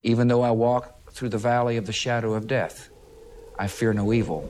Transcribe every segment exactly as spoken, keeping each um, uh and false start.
Even though I walk through the valley of the shadow of death, I fear no evil.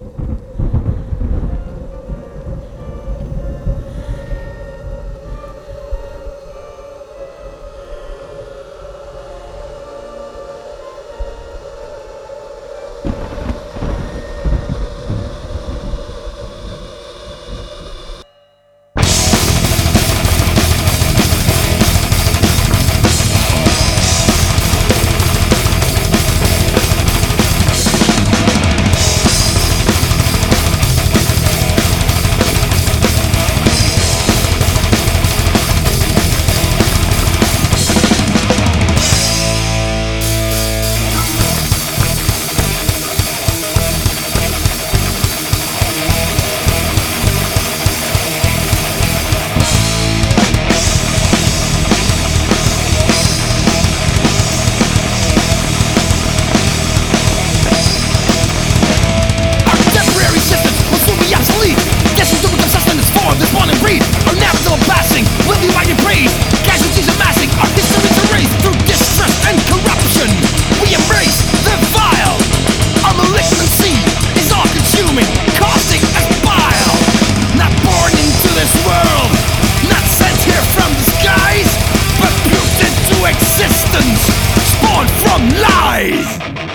Spawned from lies!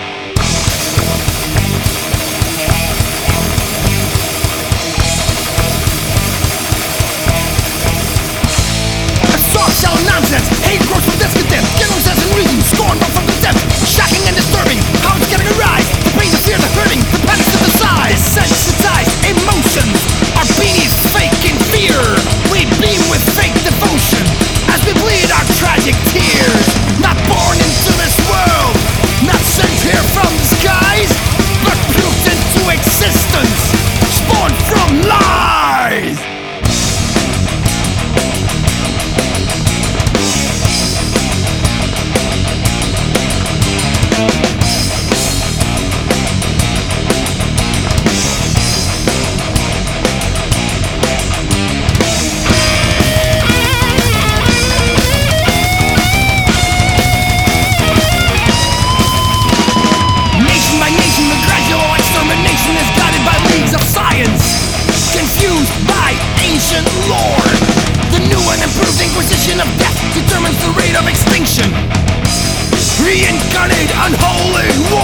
Social nonsense, hate grows from discontent, generalizes and reason, scorn from the depth, shocking and disturbing, how it's getting a rise, the pain, the fear, the hurting, the panic to the size, sensitized emotions, our beanies fake in fear, we beam with fake devotion, as we bleed our tragic tears, not born into this world, not sent here from the skies, but proved into existence, spawned from lies! Confused by ancient lore, the new and improved inquisition of death determines the rate of extinction. Reincarnate unholy war.